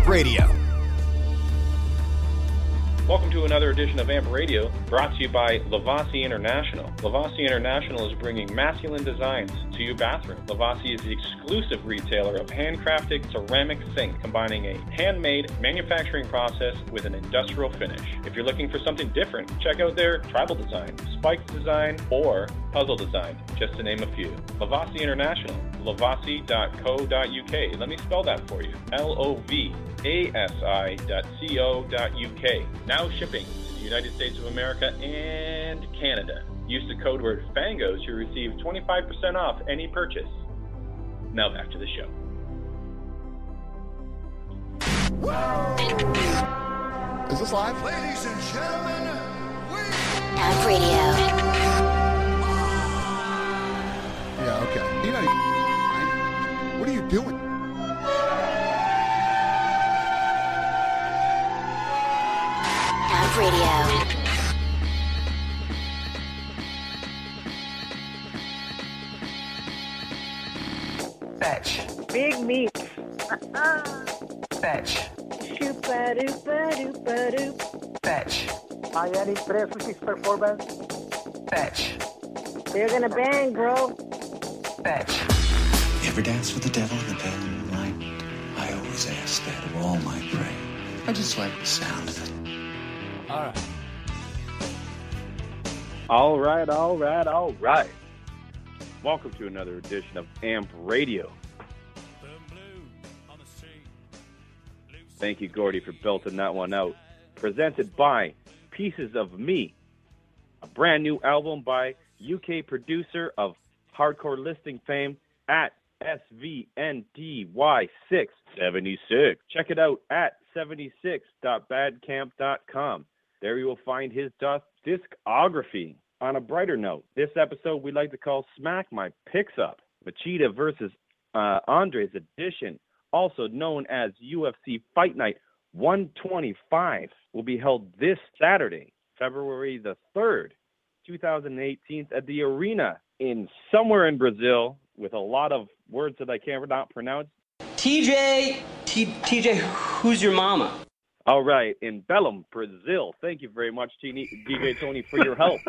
Radio. Welcome to another edition of AMP Radio, brought to you by Lavasi International. Lavasi International is bringing masculine designs to your bathroom. Lavasi is the exclusive retailer of handcrafted ceramic sink, combining a handmade manufacturing process with an industrial finish. If you're looking for something different, check out their tribal design, spiked design, or puzzle design, just to name a few. Lavasi International, lavasi.co.uk. Let me spell that for you. LOVASI.co.uk. Now shipping to the United States of America and Canada. Use the code word FANGO to receive 25% off any purchase. Now back to the show. Is this live? Ladies and gentlemen, AMP Radio. Yeah, okay. You know, what are you doing? AMP Radio. Fetch. Big meats. Fetch. Shoopa-doopa-doopa-doop. Fetch. Hay any preços de performance? Fetch. They're gonna bang, bro. Fetch. You ever dance with the devil in the dead of night? I always ask that of all my prey. I just like the sound of it. All right. Welcome to another edition of AMP Radio. Thank you, Gordy, for belting that one out. Presented by Pieces of Me, a brand new album by UK producer of hardcore listing fame at SVNDY676. Check it out at 76.bandcamp.com. There you will find his discography. On a brighter note, this episode we like to call Smack My Picks Up. Machida versus Andres edition, also known as UFC Fight Night 125, will be held this Saturday, February the 3rd, 2018, at the Arena in somewhere in Brazil with a lot of words that I cannot pronounce. TJ, who's your mama? All right, in Belém, Brazil. Thank you very much, DJ Tony, for your help.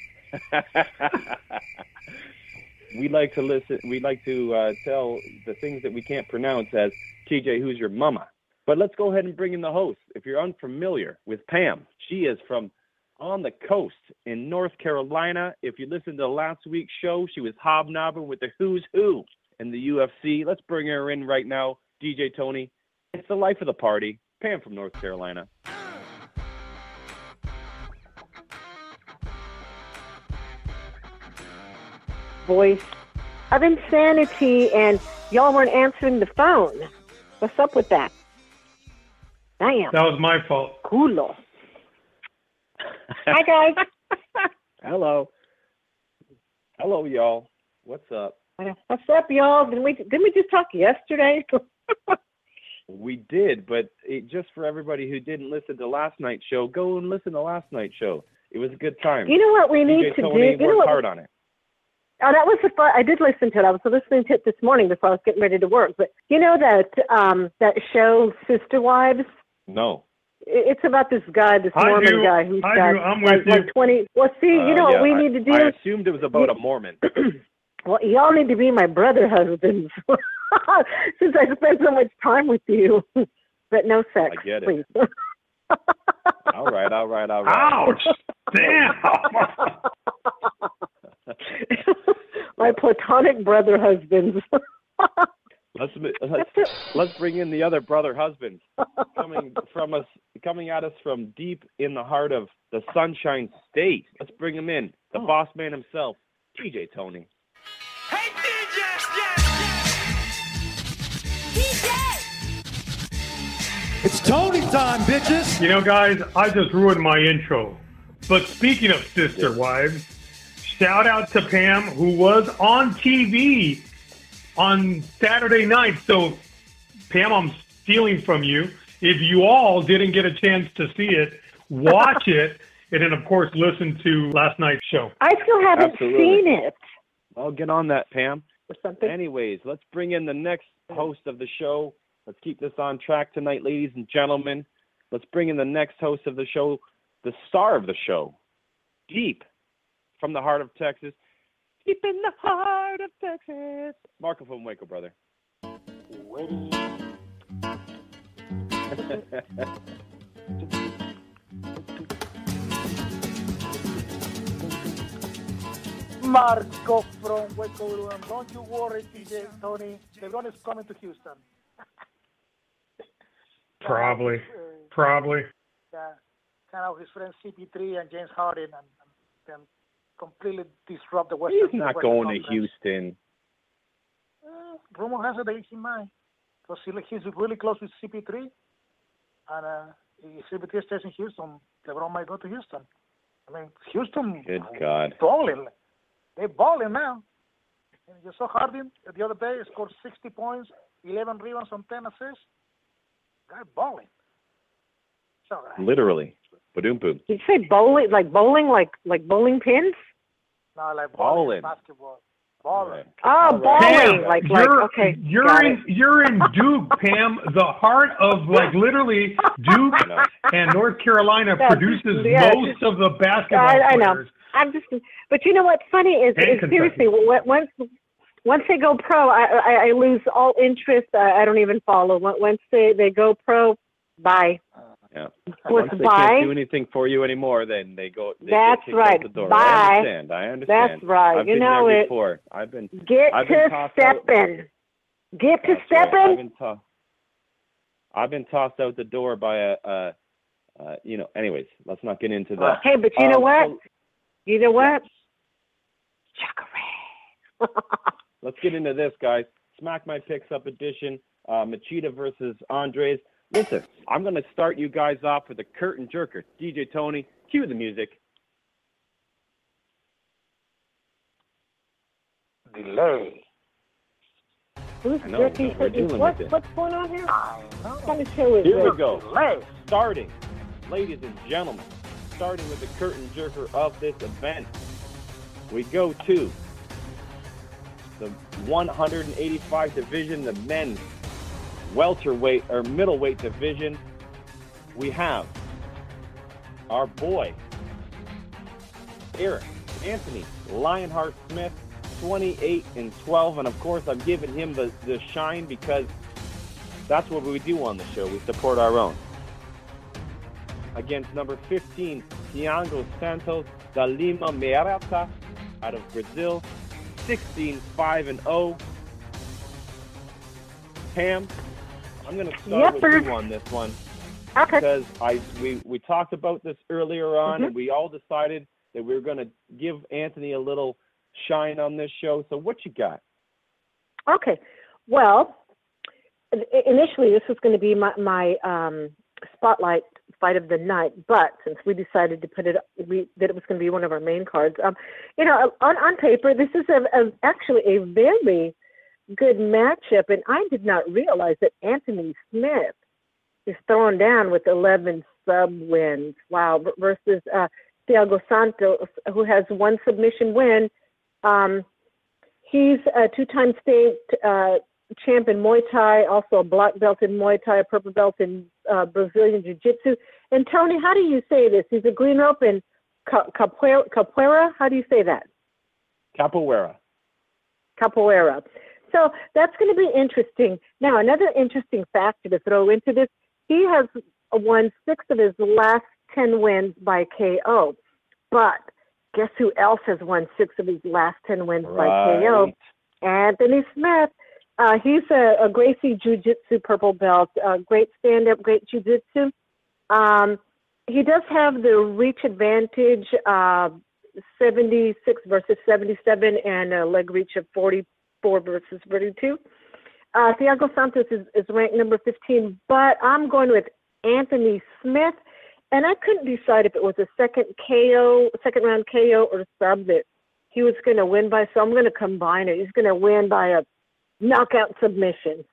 We like to tell the things that we can't pronounce as TJ, who's your mama. But let's go ahead and bring in the host. If you're unfamiliar with Pam, she is from on the coast in North Carolina. If you listened to last week's show, she was hobnobbing with the who's who in the UFC. Let's bring her in right now, DJ Tony. It's the life of the party. Pam from North Carolina. Voice of insanity, and y'all weren't answering the phone. What's up with that? Damn. That was my fault. Culo. Hi, guys. Hello, y'all. What's up? What's up, y'all? Didn't we just talk yesterday? We did, but just for everybody who didn't listen to last night's show, go and listen to last night's show. It was a good time. You know what we need DJ to Tony do? worked hard on it. Oh, that was the fun. I did listen to it. I was listening to it this morning before I was getting ready to work. But you know that show, Sister Wives? No. It's about this guy, this Mormon guy who's got I'm with like 20. Well, see, you know what we need to do? I assumed it was about a Mormon. Well, y'all need to be my brother husbands since I spend so much time with you. But no sex, I get it. please. All right. Ouch! Damn! My platonic brother husbands. Let's bring in the other brother husbands coming at us from deep in the heart of the Sunshine State. Let's bring him in, the boss man himself, TJ Tony. Hey, DJ! It's Tony time, bitches. You know, guys, I just ruined my intro. But speaking of sister wives, shout out to Pam, who was on TV on Saturday night. So, Pam, I'm stealing from you. If you all didn't get a chance to see it, watch it, and then, of course, listen to last night's show. I still haven't seen it. I'll get on that, Pam. Or something. Anyways, let's bring in the next host of the show, Let's keep this on track tonight, ladies and gentlemen. Let's bring in the next host of the show, the star of the show, deep from the heart of Texas. Deep in the heart of Texas. Marco from Waco, brother. Marco from Waco. Don't you worry, TJ, Tony. LeBron is coming to Houston. Probably. Yeah, kind of his friends CP3 and James Harden and completely disrupt the Western. He's not going to Houston. Rumor has it that he might. Because he's really close with CP3. And if CP3 stays in Houston, LeBron might go to Houston. I mean, Houston. Good God. Balling. They're balling now. And you saw Harden the other day scored 60 points, 11 rebounds on 10 assists. Guy balling. So, literally. Ba-doom boom. Did you say bowling? Like bowling pins? No, like balling. Basketball. Balling. Oh, balling. Pam, okay. You're in Duke, Pam. The heart of literally Duke and North Carolina produces most of the basketball I players. know. I'm just, but you know what's funny is seriously, once they go pro, I lose all interest. I don't even follow. Once they go pro, bye. Yeah. Once they can't do anything for you anymore, then they go. That's right. Out the door. Bye. I understand. That's right. I've been know there it. Before. I've been stepping. Get to stepping. I've been tossed out the door by anyways, let's not get into that. Hey, but you know what? You know what? Let's get into this, guys. Smack My Picks Up edition. Machida versus Andres. Listen, I'm going to start you guys off with a curtain jerker. DJ Tony, cue the music. Delay. Who's jerking? What's going on here? What kind of show is Here this? we go. Starting, ladies and gentlemen, starting with the curtain jerker of this event, we go to the 185 division, the men's welterweight or middleweight division. We have our boy Eric Anthony Lionheart Smith, 28-12, and of course I'm giving him the shine because that's what we do on the show. We support our own. Against number 15, Thiago Santos da Lima Meirata out of Brazil, 16-5-0. Pam, I'm going to start with you on this one. Okay. Because we talked about this earlier on, and we all decided that we were going to give Anthony a little shine on this show. So what you got? Okay. Well, initially this was going to be my spotlight fight of the night, but since we decided to put it, that it was going to be one of our main cards. On paper, this is actually a very good matchup, and I did not realize that Anthony Smith is thrown down with 11 sub wins. Wow, versus Thiago Santos, who has one submission win. He's a two-time state champ in Muay Thai, also a black belt in Muay Thai, a purple belt in Brazilian Jiu-Jitsu. And Tony, how do you say this? He's a green rope in capoeira. How do you say that? Capoeira. So that's going to be interesting. Now, another interesting factor to throw into this, he has won 6 of his last 10 wins by KO. But guess who else has won 6 of his last 10 wins by KO? Anthony Smith. He's a Gracie Jiu-Jitsu purple belt, great stand-up, great Jiu-Jitsu. He does have the reach advantage, 76 versus 77, and a leg reach of 44 versus 42. Thiago Santos is ranked number 15, but I'm going with Anthony Smith, and I couldn't decide if it was a second round KO or sub that he was going to win by, so I'm going to combine it. He's going to win by a knockout submission.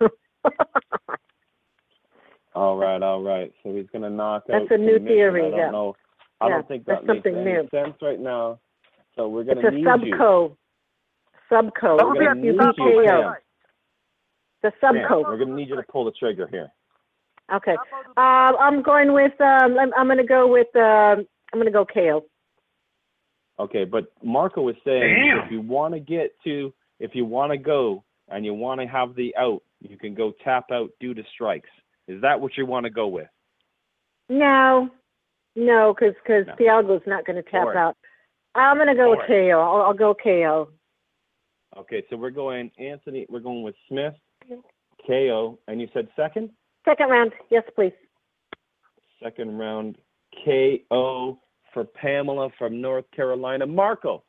All right. So he's going to knock out. That's a new theory. I don't know. I don't think that makes any sense right now. So we're going to need you. Subco. We're going to need you, Pam. The sub coat. We're gonna need you to pull the trigger here. Okay. I'm going with. I'm gonna go with. I'm gonna go KO. Okay, but Marco was saying Damn. if you want to go and you want to have the out, you can go tap out due to strikes. Is that what you want to go with? No, because Thiago's not going to tap out. I'm going to go with KO. I'll go KO. Okay, so we're going Anthony. We're going with Smith, KO, and you said second? Second round, yes, please. Second round, KO for Pamela from North Carolina. Marco,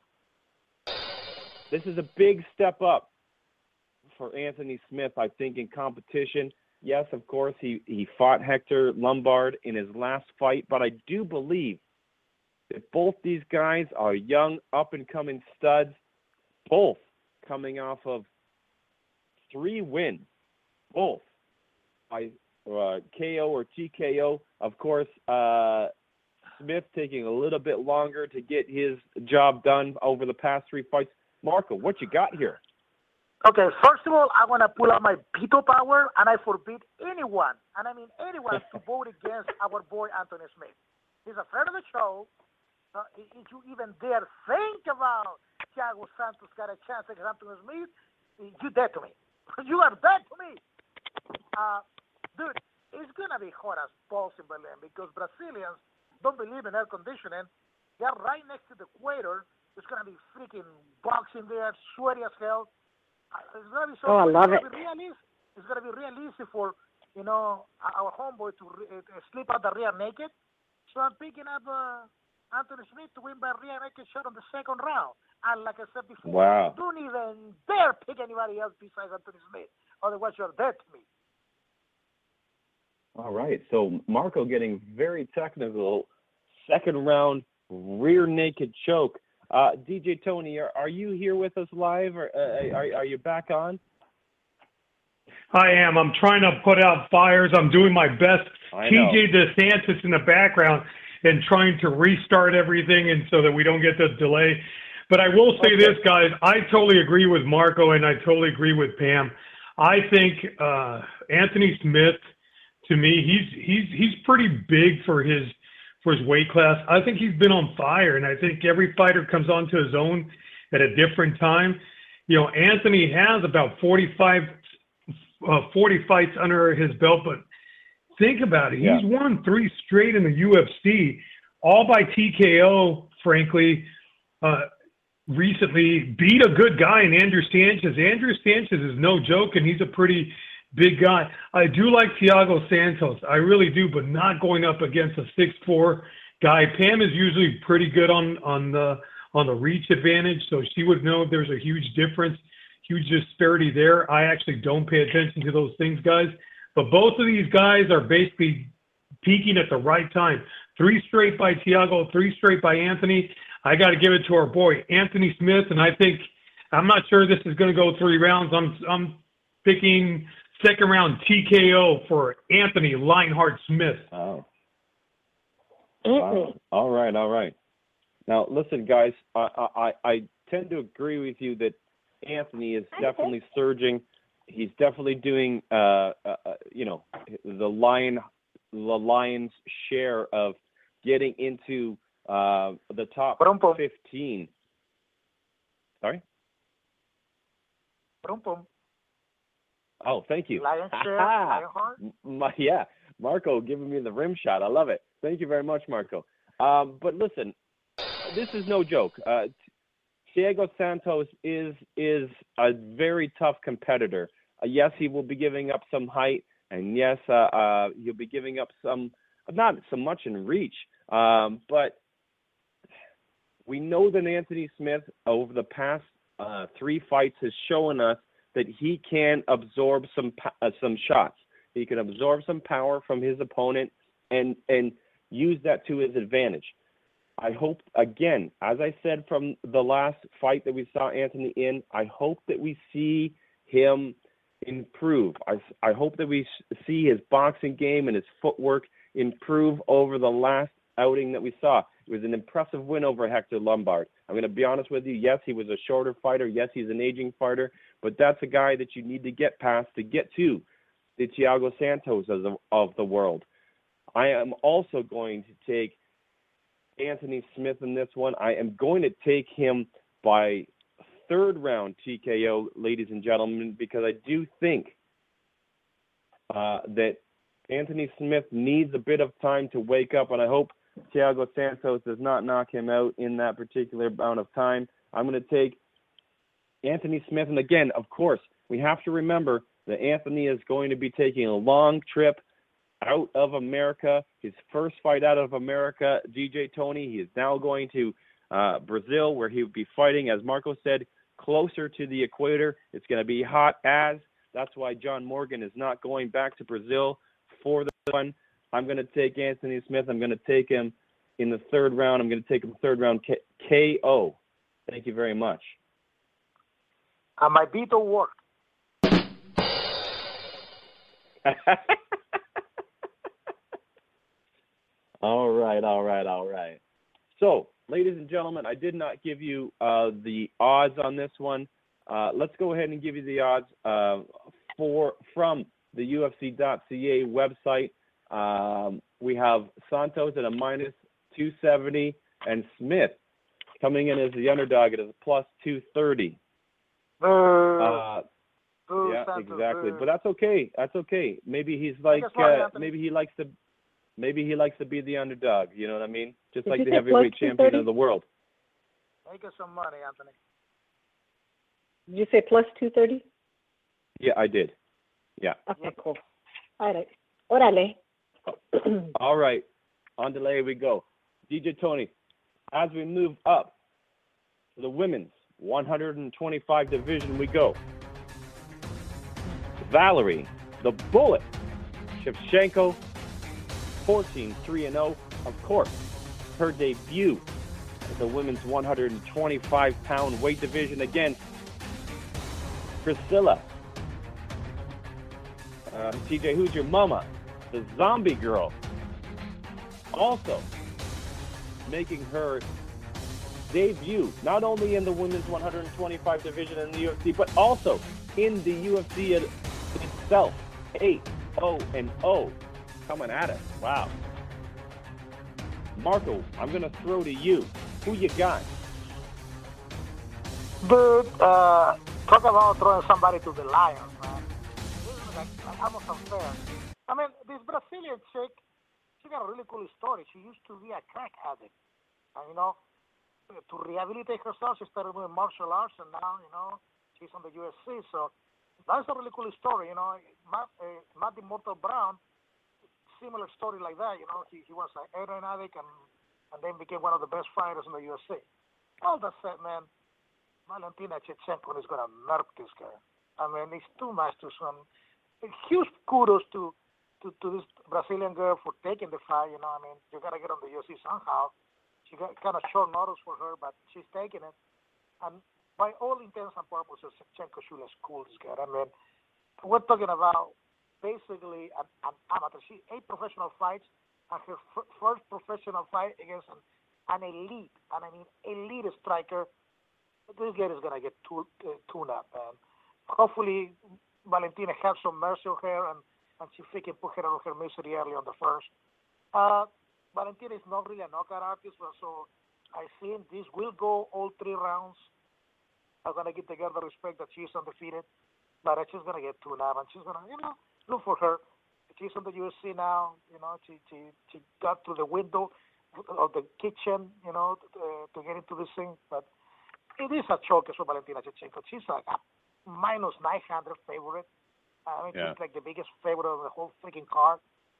this is a big step up for Anthony Smith, I think, in competition. Yes, of course, he fought Hector Lombard in his last fight, but I do believe that both these guys are young, up-and-coming studs, both coming off of 3 wins, both by KO or TKO. Of course, Smith taking a little bit longer to get his job done over the past 3 fights. Marco, what you got here? Okay, first of all, I want to pull out my veto power, and I forbid anyone, and I mean anyone, to vote against our boy Anthony Smith. He's a friend of the show. If you even dare think about Thiago Santos got a chance against Anthony Smith, you're dead to me. You are dead to me. Dude, it's going to be hot as balls in Berlin because Brazilians don't believe in air conditioning. They're right next to the equator. There's going to be freaking boxing there, sweaty as hell. It's going to be so. I love it. It's going to be real easy for, our homeboy to sleep out the rear naked. So I'm picking up Anthony Smith to win by rear naked shot on the second round. And like I said before, don't even dare pick anybody else besides Anthony Smith. Otherwise, you're dead to me. All right, so Marco getting very technical. Second round rear naked choke. DJ Tony, are you here with us live, or are you back on? I am. I'm trying to put out fires. I'm doing my best. TJ DeSantis in the background and trying to restart everything, and so that we don't get the delay. But I will say this, guys. I totally agree with Marco, and I totally agree with Pam. I think Anthony Smith, to me, he's pretty big for his weight class. I think he's been on fire, and I think every fighter comes onto his own at a different time. Anthony has about 40 fights under his belt, but think about it. Yeah. He's won 3 straight in the UFC, all by TKO, frankly. Recently beat a good guy in Andrew Sanchez. Andrew Sanchez is no joke, and he's a pretty big guy. I do like Thiago Santos. I really do, but not going up against a 6'4" guy. Pam is usually pretty good on the reach advantage, so she would know if there's a huge difference, huge disparity there. I actually don't pay attention to those things, guys. But both of these guys are basically peaking at the right time. 3 straight by Thiago, 3 straight by Anthony. I got to give it to our boy Anthony Smith, and I'm not sure this is going to go 3 rounds. I'm picking second round TKO for Anthony Lionheart Smith. Oh. Anthony. All right. Now, listen, guys, I tend to agree with you that Anthony is definitely surging. He's definitely doing, the Lions' share of getting into the top 15. Sorry? Oh, thank you. Marco giving me the rim shot. I love it. Thank you very much, Marco. But listen, this is no joke. Thiago Santos is a very tough competitor. Yes, he will be giving up some height, and yes, he'll be giving up not so much in reach. But we know that Anthony Smith, over the past 3 fights, has shown us that he can absorb some shots. He can absorb some power from his opponent and use that to his advantage. I hope, again, as I said from the last fight that we saw Anthony in, I hope that we see him improve. I hope that we see his boxing game and his footwork improve over the last outing that we saw. It was an impressive win over Hector Lombard. I'm going to be honest with you. Yes, he was a shorter fighter. Yes, he's an aging fighter. But that's a guy that you need to get past to get to the Thiago Santos of the world. I am also going to take Anthony Smith in this one. I am going to take him by third round TKO, ladies and gentlemen, because I do think that Anthony Smith needs a bit of time to wake up, and I hope Thiago Santos does not knock him out in that particular amount of time. I'm going to take Anthony Smith, and again, of course, we have to remember that Anthony is going to be taking a long trip out of America, his first fight out of America, DJ Tony. He is now going to Brazil, where he will be fighting, as Marco said, closer to the equator. It's going to be hot as. That's why John Morgan is not going back to Brazil for the one. I'm going to take Anthony Smith. I'm going to take him in the third round. I'm going to take him third round KO. Thank you very much. My veto worked. All right. So, ladies and gentlemen, I did not give you the odds on this one. Let's go ahead and give you the odds from the UFC.ca website. We have Santos at a minus 270 and Smith coming in as the underdog at a plus 230. Yeah, exactly. But that's okay. Maybe he's like maybe he likes to be the underdog. You know what I mean? Just like the heavyweight champion of the world. Make us some money, Anthony. Did you say plus 230? Yeah, I did. Yeah. Okay, cool. All right. Orale. All right. On delay we go. DJ Tony, as we move up to the women's 125 division we go. Valerie, the Bullet, Shevchenko, 14-3-0. Of course, her debut at the women's 125-pound weight division against Priscilla. TJ, who's your mama? The Zombie Girl. Also making her debut not only in the women's 125 division in the UFC, but also in the UFC itself. 8-0-0 coming at us. Wow. Marco, I'm going to throw to you. Who you got? Dude, talk about throwing somebody to the lions, man. This is like almost unfair. I mean, this Brazilian chick, she got a really cool story. She used to be a crack addict. And, you know, to rehabilitate herself, she started doing martial arts, and now, you know, she's on the UFC. So that's a really cool story. You know, Matt Immortal Brown, similar story like that. You know, he was an heroin addict and then became one of the best fighters in the UFC. All that said, man, Valentina Shevchenko is going to murk this guy. I mean, it's too much to some. Huge kudos to this Brazilian girl for taking the fight. You know, I mean, you got to get on the UFC somehow. She got kind of short notice for her, but she's taking it. And by all intents and purposes, Shevchenko should have schooled this guy. I mean, we're talking about basically an amateur. She 8 professional fights, and her first professional fight against an elite, and I mean elite striker. This guy is going to get tuned up, man. Hopefully, Valentina has some mercy on her, and she freaking put her out of her misery early on the first. Valentina is not really a knockout artist, so I think this will go all 3 rounds. I'm going to give the girl the respect that she's undefeated, but she's going to get tuned up, and she's going to, you know, look for her. She's on the UFC now, you know, she got through the window of the kitchen, you know, to get into this thing, but it is a choke for Valentina Shevchenko. She's like a minus 900 favorite. I mean, she's like the biggest favorite of the whole freaking card.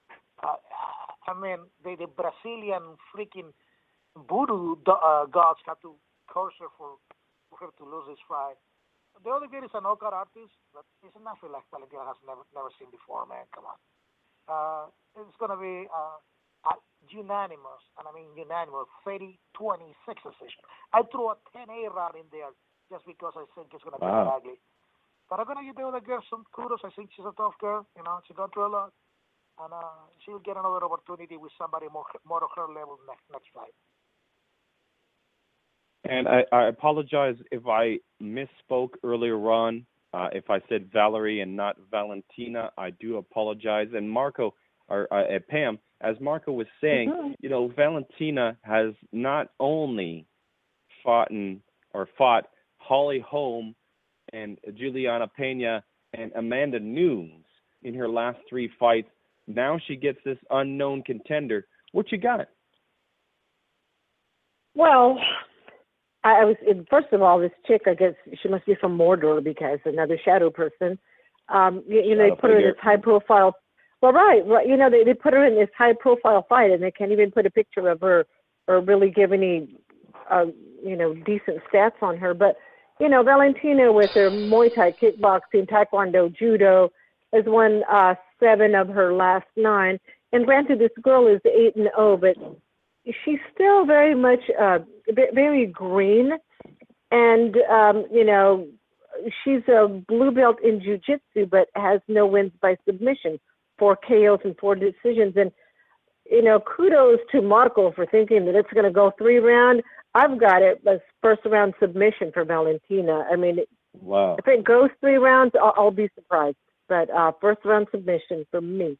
I mean, the Brazilian freaking voodoo gods had to curse her for her to lose this fight. The other girl is a knockout artist, but it's nothing like Valentina has never seen before, man. Come on. It's going to be a unanimous, and I mean unanimous, 30-26 decision. I threw a 10-8 round in there just because I think it's going to be ugly. But I'm going to give the other girl some kudos. I think she's a tough girl. You know, she's gone through a lot. And she'll get another opportunity with somebody more of her level next fight. And I apologize if I misspoke earlier on. If I said Valerie and not Valentina, I do apologize. And Marco, or Pam, as Marco was saying, Valentina has not only fought Holly Holm and Juliana Pena and Amanda Nunes in her last 3 fights. Now she gets this unknown contender. What you got? Well, I was first of all, this chick, I guess she must be from Mordor because another shadow person. They put her in this high profile. Well, right. They put her in this high profile fight, and they can't even put a picture of her or really give any, decent stats on her. But Valentina with her Muay Thai, kickboxing, Taekwondo, Judo has won 7 of her last 9. And granted, this girl is 8-0, but she's still very much very green, and she's a blue belt in jiu-jitsu, but has no wins by submission, 4 KOs and 4 decisions. And kudos to Marco for thinking that it's going to go 3 round. I've got it as first round submission for Valentina. I mean, wow. If it goes 3 rounds, I'll be surprised. But first round submission for me.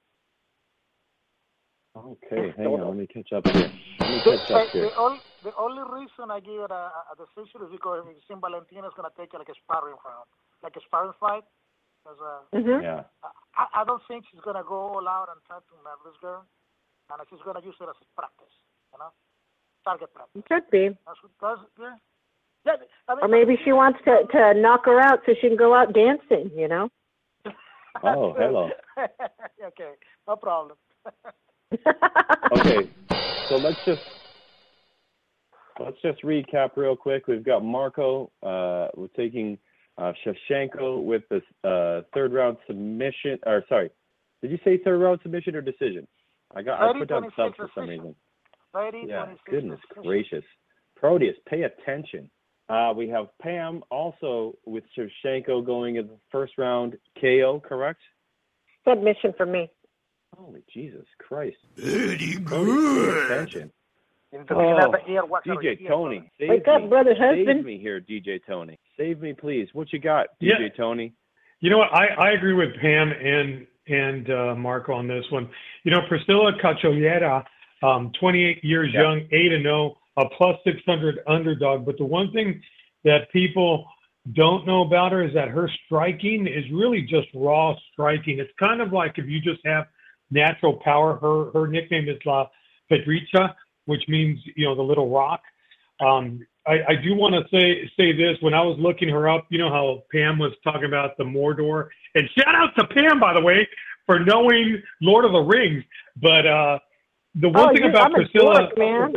Okay, hang on. Let me catch up here. The only reason I give it a decision is because it seems Valentina is going to take it like a sparring round, like a sparring fight. Yeah. I don't think she's going to go all out and try to murder this girl, and she's going to use it as practice, target practice. Could be. Yeah, or maybe she wants to knock her out so she can go out dancing, Oh, hello. Okay, no problem. Okay, so let's just recap real quick. We've got Marco. We're taking Shevchenko with this 3rd round submission. Or sorry, did you say 3rd round submission or decision? I put down sub for some reason. Yeah, goodness gracious. Proteus, pay attention. We have Pam also with Shevchenko going in the 1st round KO, correct? Submission for me. Holy Jesus Christ. Very good. Attention. DJ Tony. Wake up, brother husband. Save me here, DJ Tony. Save me, please. What you got, DJ Tony? You know what? I agree with Pam and Marco on this one. Priscilla Cachoeira, 28 years young, 8-0, a plus 600 underdog. But the one thing that people don't know about her is that her striking is really just raw striking. It's kind of like if you just have natural power. Her nickname is La Pedricha, which means, the little rock. I do want to say this. When I was looking her up, how Pam was talking about the Mordor. And shout out to Pam, by the way, for knowing Lord of the Rings. But the one thing about Priscilla... man.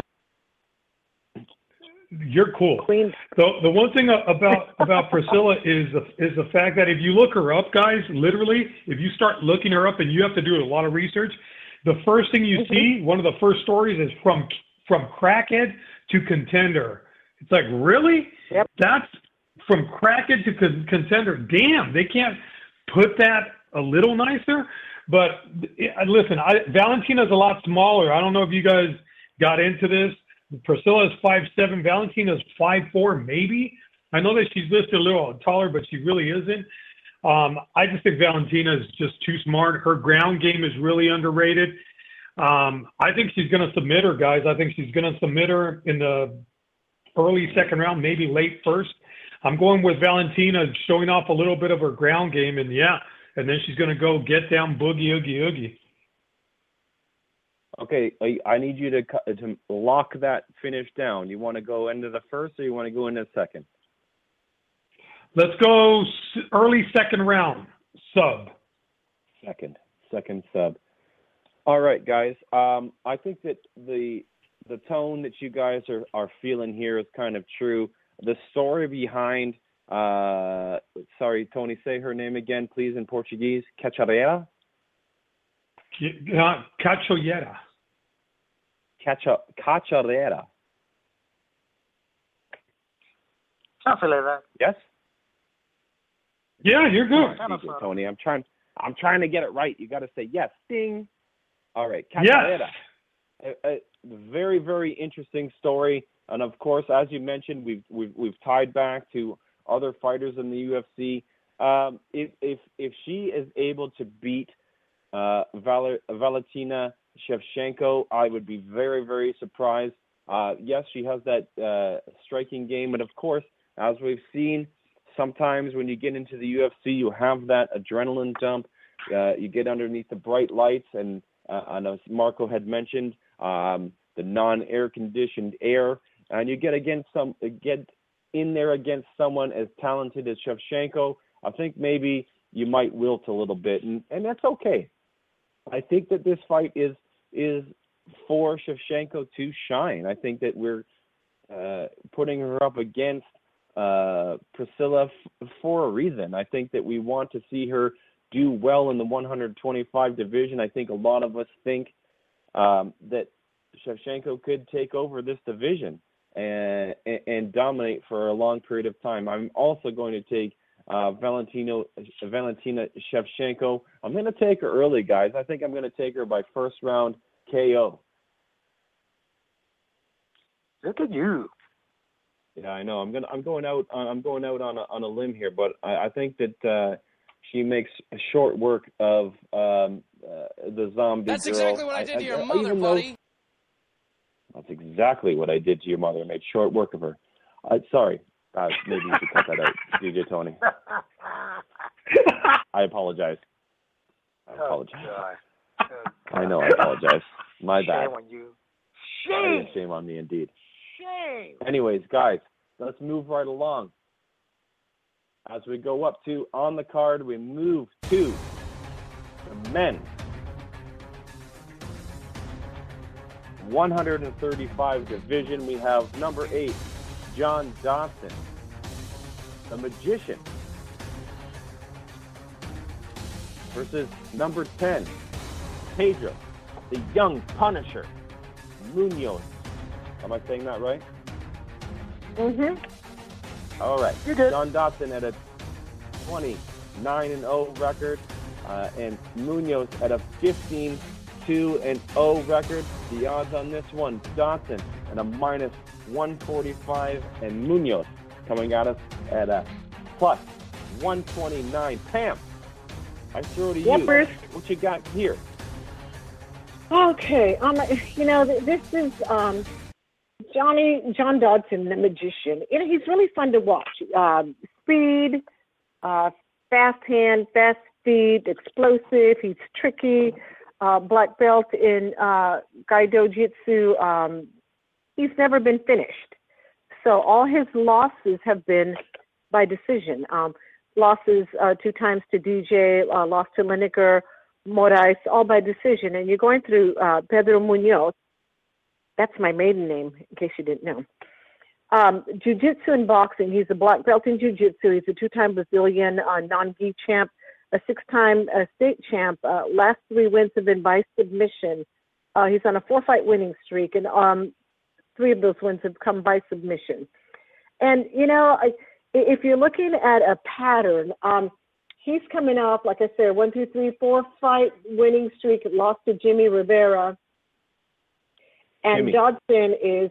You're cool. Queen. The one thing about Priscilla is the fact that if you look her up, guys, literally, if you start looking her up and you have to do a lot of research, the first thing you see, one of the first stories is from crackhead to contender. It's like, really? Yep. That's from crackhead to contender. Damn, they can't put that a little nicer. But listen, Valentina's a lot smaller. I don't know if you guys got into this. Priscilla is 5'7", Valentina's 5'4", maybe. I know that she's listed a little taller, but she really isn't. I just think Valentina is just too smart. Her ground game is really underrated. I think she's going to submit her, guys. I think she's going to submit her in the early 2nd round, maybe late 1st. I'm going with Valentina showing off a little bit of her ground game, and then she's going to go get down boogie, oogie, oogie. Okay, I need you to lock that finish down. You want to go into the 1st or you want to go into the 2nd? Let's go early 2nd round, sub. Second sub. All right, guys. I think that the tone that you guys are feeling here is kind of true. The story behind, sorry, Tony, say her name again, please, in Portuguese. Cachoeira? Cachoeira. Cachoeira. Something like that. Yes? Yeah, you're good. Tony, I'm trying to get it right. You got to say yes. Ding. All right. Cachoeira. Yes. a very, very interesting story. And of course, as you mentioned, we've tied back to other fighters in the UFC. If she is able to beat Valentina Shevchenko, I would be very, very surprised. Yes, she has that striking game, but of course, as we've seen, sometimes when you get into the UFC, you have that adrenaline dump. You get underneath the bright lights, and as Marco had mentioned, the non-air conditioned air, and you get in there against someone as talented as Shevchenko. I think maybe you might wilt a little bit, and that's okay. I think that this fight is for Shevchenko to shine. I think that we're putting her up against Priscilla for a reason. I think that we want to see her do well in the 125 division. I think a lot of us think that Shevchenko could take over this division and dominate for a long period of time. I'm also going to take Valentina Shevchenko. I'm going to take her early, guys. I think I'm going to take her by first round KO. Look at you. Yeah, I know. I'm going out on a limb here, but I think that she makes short work of the zombie That's girl. Exactly what I did to your mother, buddy. That's exactly what I did to your mother. I made short work of her. Sorry. Maybe you should cut that out, DJ Tony. I apologize. Oh, I know, I apologize. My bad. Shame on you. Shame. Shame on me, indeed. Shame. Anyways, guys, let's move right along. As we go up to on the card, we move to the men. 135 division. We have number 8, John Dodson, the Magician, versus number 10, Pedro, the Young Punisher, Munoz. Am I saying that right? Mm-hmm. All right. You did. John Dodson at a 29-0 record, and Munoz at a 15-2-0 record. The odds on this one, Dodson at a minus 145, and Munoz coming at us at a plus 129. Pam, I throw to you. Bruce. What you got here? Okay. This is John Dodson, the Magician. He's really fun to watch. Speed, fast hand, fast feet, explosive. He's tricky. Black belt in Gaido Jitsu. He's never been finished. So all his losses have been by decision. Losses 2 times to DJ, lost to Lineker, Moraes, all by decision. And you're going through Pedro Munoz. That's my maiden name, in case you didn't know. Jiu-jitsu and boxing. He's a black belt in jiu-jitsu. He's a 2-time Brazilian non-gi champ, a 6-time state champ. Last 3 wins have been by submission. He's on a 4-fight winning streak, and 3 of those wins have come by submission. And, if you're looking at a pattern, he's coming off, like I said, 1, 2, 3, 4-fight winning streak, lost to Jimmy Rivera. And Jimmy. Dodson is,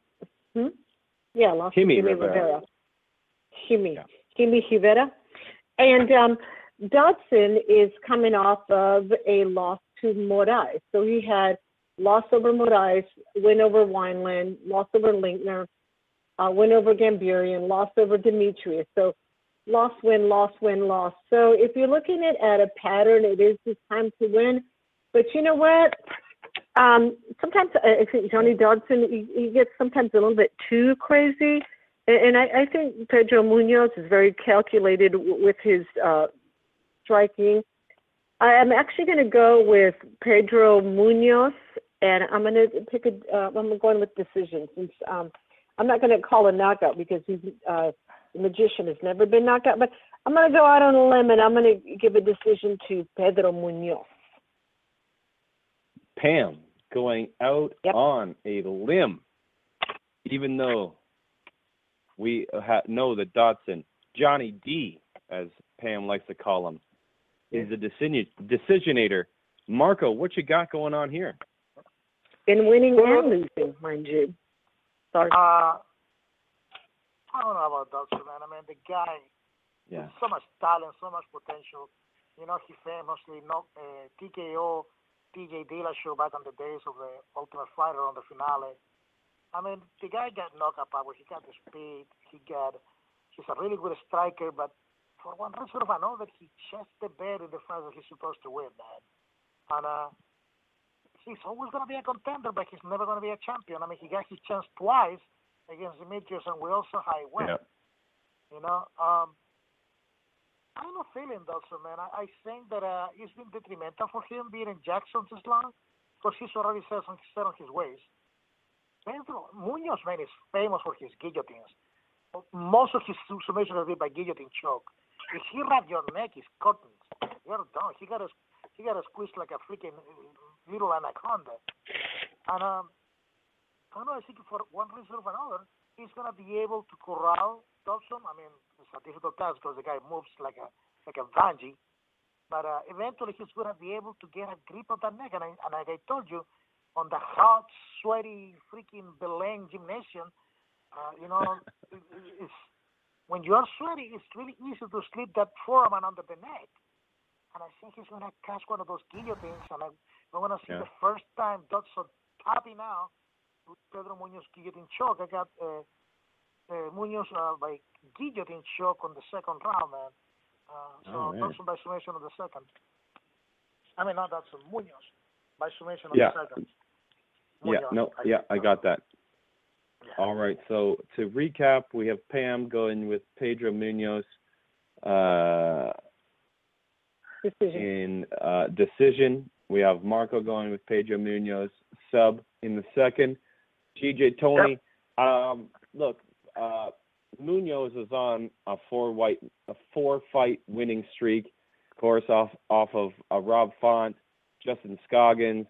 lost to Jimmy Rivera. Jimmy Rivera. And Dodson is coming off of a loss to Moraes. So he had loss over Moraes, win over Wineland, loss over Linkner, win over Gambirian, loss over Demetrius. So loss, win, loss, win, loss. So if you're looking at a pattern, it is his time to win. But you know what? Sometimes I think Johnny Dodson, he gets sometimes a little bit too crazy. And I think Pedro Munoz is very calculated with his striking. I'm actually going to go with Pedro Munoz, and I'm going to I'm going with decision, since I'm not going to call a knockout because he's the Magician has never been knocked out. But I'm going to go out on a limb, and I'm going to give a decision to Pedro Munoz. Pam going out on a limb, even though we know that Dodson, Johnny D, as Pam likes to call him, is a decisionator. Marco, what you got going on here? Been winning and losing, mind you. Sorry. I don't know about Dodson, man. I mean, the guy has so much talent, so much potential. You know, he famously knocked TKO TJ Dillashaw back on the days of the Ultimate Fighter on the finale. I mean, the guy got knockout power. He got the speed. He's a really good striker, but for one reason or another, he just the bet in the fights that he's supposed to win, man. And he's always going to be a contender, but he's never going to be a champion. I mean, he got his chance twice against Demetrius, and we also how he went. Yeah. You know, I'm not feeling Dodson, man. I think that it's been detrimental for him being in Jackson this long, because he's already set on his ways. Pedro Munoz, man, is famous for his guillotines. Most of his submissions are by guillotine choke. If he wraps your neck, it's curtains. You're done. He got to squeeze like a freaking little anaconda. And I don't know, I think for one reason or another, he's going to be able to corral Dodson. I mean, it's a difficult task because the guy moves like a Vanji. But eventually he's going to be able to get a grip of that neck. And like I told you, on the hot, sweaty, freaking Belém gymnasium, you know, it's, when you're sweaty, it's really easy to slip that forearm under the neck. And I think he's going to catch one of those guillotines. And we're going to see the first time Dodson tapping out with Pedro Munoz guillotine choke. I got Munoz by guillotine choke on the second round, man. Dodson by submission on the second. I mean, not Dodson, Munoz by submission on the second. Munoz, I got that. Yeah. All right, so to recap, we have Pam going with Pedro Munoz in decision. We have Marco going with Pedro Munoz sub in the second. TJ Tony, look, Munoz is on a four-fight winning streak, of course, off of Rob Font, Justin Scoggins,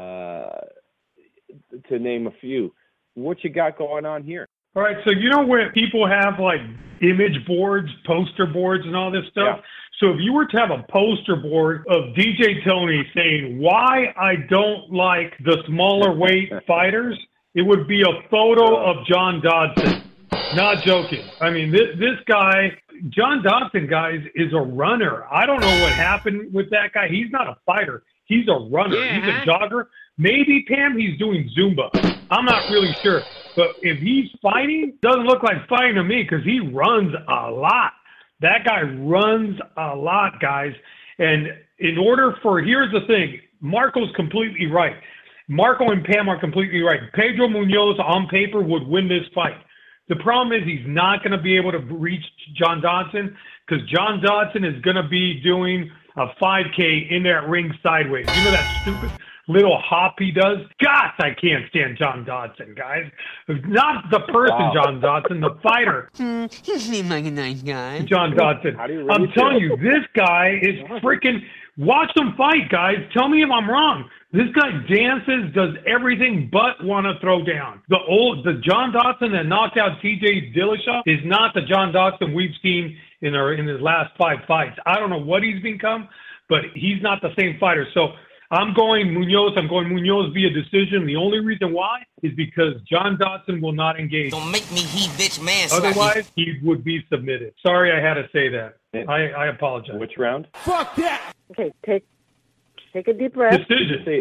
to name a few. What you got going on here? All right, so you know where people have like image boards, poster boards, and all this stuff? Yeah. So if you were to have a poster board of DJ Tony saying why I don't like the smaller weight fighters, it would be a photo of John Dodson. Not joking. I mean, this guy, John Dodson, guys, is a runner. I don't know what happened with that guy. He's not a fighter. He's a runner. Yeah. He's a jogger. Maybe, Pam, he's doing Zumba. I'm not really sure. But if he's fighting, doesn't look like fighting to me because he runs a lot. That guy runs a lot, guys. And in order for, here's the thing, Marco's completely right. Marco and Pam are completely right. Pedro Munoz on paper would win this fight. The problem is he's not going to be able to reach John Dodson because John Dodson is going to be doing a 5K in that ring sideways. You know that stupid little hop he does? Gosh, I can't stand John Dodson, guys. Not the person, John Dodson, the fighter. He seems like a nice guy. John Dodson. I'm telling you, this guy is freaking... Watch him fight, guys. Tell me if I'm wrong. This guy dances, does everything but want to throw down. The John Dodson that knocked out TJ Dillashaw is not the John Dodson we've seen in his last 5 fights. I don't know what he's become, but he's not the same fighter. So I'm going Munoz. I'm going Munoz via decision. The only reason why is because John Dodson will not engage. Don't make me he bitch man. Otherwise, he would be submitted. Sorry I had to say that. I apologize. Which round? Fuck that. Okay, take a deep breath. Decision.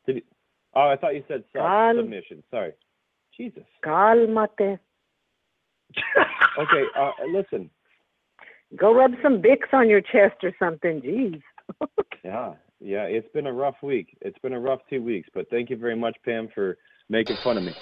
I thought you said submission. Sorry. Jesus. Cálmate. Okay, listen. Go rub some Vicks on your chest or something. Jeez. Yeah, it's been a rough week. It's been a rough 2 weeks, but thank you very much, Pam, for making fun of me.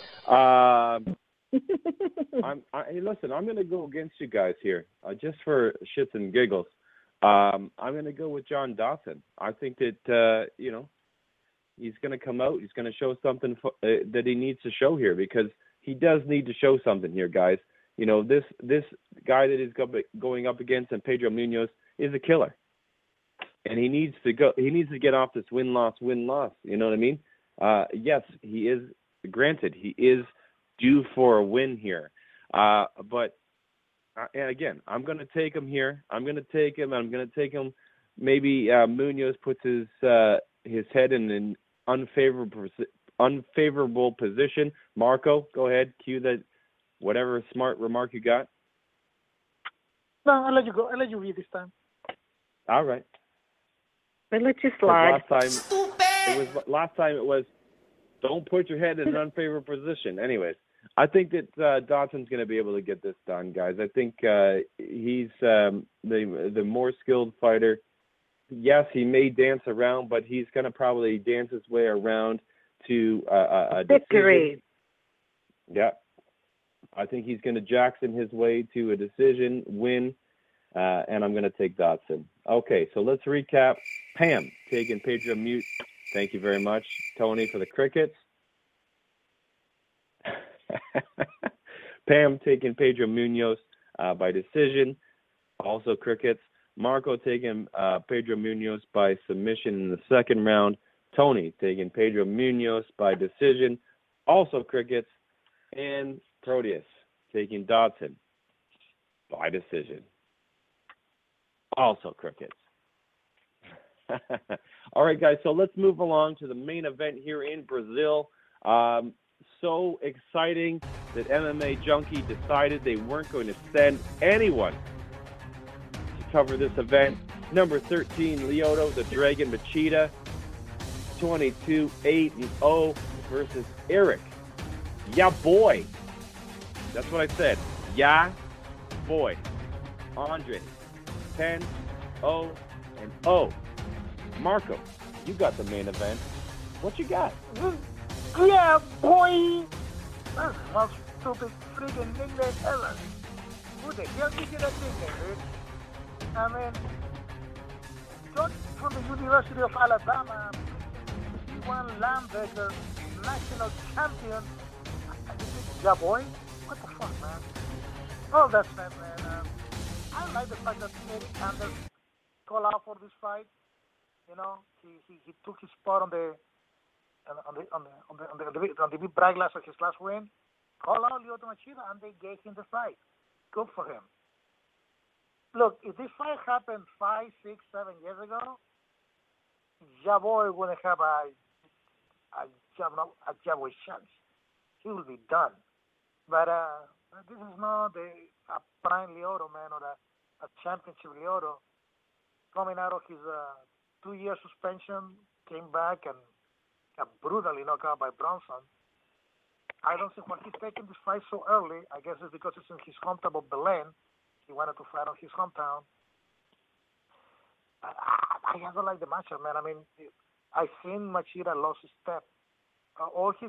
Listen, I'm going to go against you guys here, just for shits and giggles. I'm going to go with John Dodson. I think that, he's going to come out. He's going to show something that he needs to show here because he does need to show something here, guys. You know, this guy that he's going up against, and Pedro Munoz, is a killer. And he needs to go. He needs to get off this win-loss. You know what I mean? Yes, he is. Granted, he is due for a win here. But again, I'm going to take him here. I'm going to take him. Maybe Munoz puts his head in an unfavorable unfavorable position. Marco, go ahead. Cue that whatever smart remark you got. No, I'll let you go. I'll let you read this time. All right. I let you slide. Last time it was don't put your head in an unfavorable position. Anyways, I think that Dodson's going to be able to get this done, guys. I think he's the more skilled fighter. Yes, he may dance around, but he's going to probably dance his way around to a victory. Decision. Yeah. I think he's going to Jackson his way to a decision win, and I'm going to take Dodson. Okay, so let's recap. Pam taking Pedro Mute. Thank you very much. Tony for the crickets. Pam taking Pedro Munoz by decision. Also crickets. Marco taking Pedro Munoz by submission in the second round. Tony taking Pedro Munoz by decision. Also crickets. And Proteus taking Dodson by decision. Also crickets. All right, guys, so let's move along to the main event here in Brazil. So exciting that MMA Junkie decided they weren't going to send anyone to cover this event. Number 13, Lyoto the Dragon Machida, 22-8-0 versus Eric. Yeah, boy. That's what I said. Yeah, boy. Andre, 10-0-0. Marco, you got the main event. What you got? Yeah, boy. That's the most stupid freaking nickname ever. Who the hell did you that nickname, dude? I mean, George from the University of Alabama, C1 linebacker, national champion. Yeah, boy. What the fuck, man? Oh, that's it, man. I like the fact that Eddie Anders called out for this fight. You know, he took his spot on the big brag last of his last win. Called out Lyoto Machida, and they gave him the fight. Good for him. Look, if this fight happened 5, 6, 7 years ago, Jaboy wouldn't have a Jaboy chance. He will be done. But this is not a prime Lyoto, man, or a championship Lyoto. Coming out of his 2-year suspension, came back and got brutally knocked out by Bronson. I don't see why he's taking this fight so early. I guess it's because it's in his hometown of Belém. He wanted to fight on his hometown. I don't like the matchup, man. I mean, I've seen Machida lost his step. All his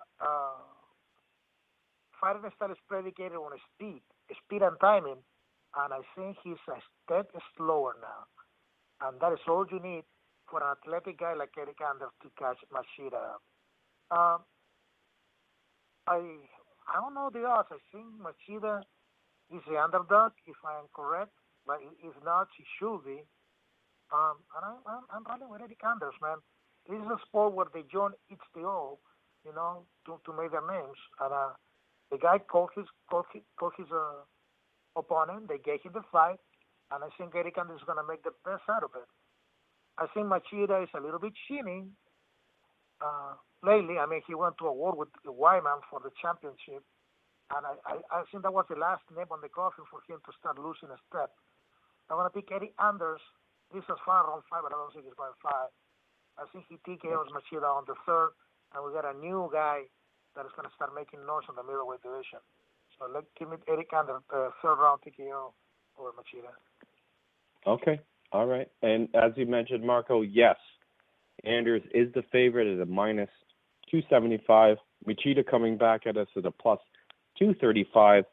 fighting style is predicated on speed and timing, and I think he's a step slower now. And that is all you need for an athletic guy like Eric Anders to catch Machida. I don't know the odds. I think Machida is the underdog, if I am correct. But if not, he should be. And I'm running with Eric Anders, man. This is a sport where the John eats the all, you know, to make their names. And the guy called his opponent. They gave him the fight. And I think Eric Anders is going to make the best out of it. I think Machida is a little bit chinny lately. I mean, he went to a war with Wyman for the championship. And I think that was the last name on the coffin for him to start losing a step. I'm going to pick Eric Anders. This is far round 5, but I don't think it's by 5. I think he TKOs Machida on the 3rd. And we got a new guy that is going to start making noise in the middleweight division. So let's give it Eric Anders, 3rd round TKO over Machida. Okay. All right. And as you mentioned, Marco, yes, Anders is the favorite at a minus 275. Machida coming back at us at a plus 235.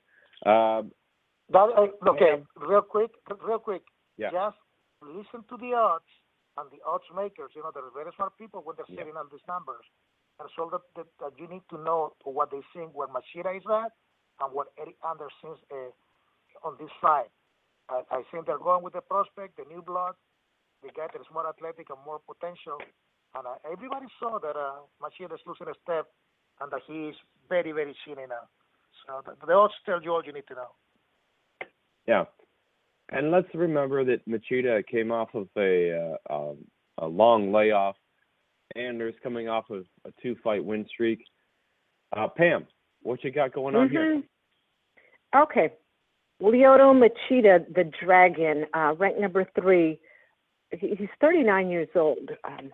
Okay, real quick. Yeah. Just listen to the odds and the odds makers. You know, they're very smart people when they're setting on these numbers. And so that you need to know what they think where Machida is at and what Eric Anders thinks on this side. I think they're going with the prospect, the new blood, the guy that is more athletic and more potential. And everybody saw that Machida is losing a step and that he is very, very skinny now. So the odds tell you all you need to know. Yeah. And let's remember that Machida came off of a long layoff Anders coming off of a 2-fight win streak. Pam, what you got going on here? Okay. Lyoto Machida, the Dragon, ranked number 3. He's 39 years old.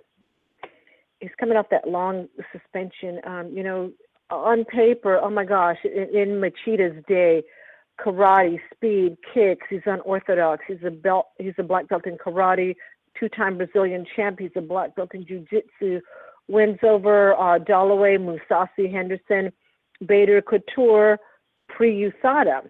He's coming off that long suspension. On paper, oh my gosh, in Machida's day, karate, speed, kicks. He's unorthodox. He's a black belt in karate, 2-time Brazilian champ. He's a black belt in jiu-jitsu. Wins over Dalloway, Musashi, Henderson, Bader, Couture, pre-USADA.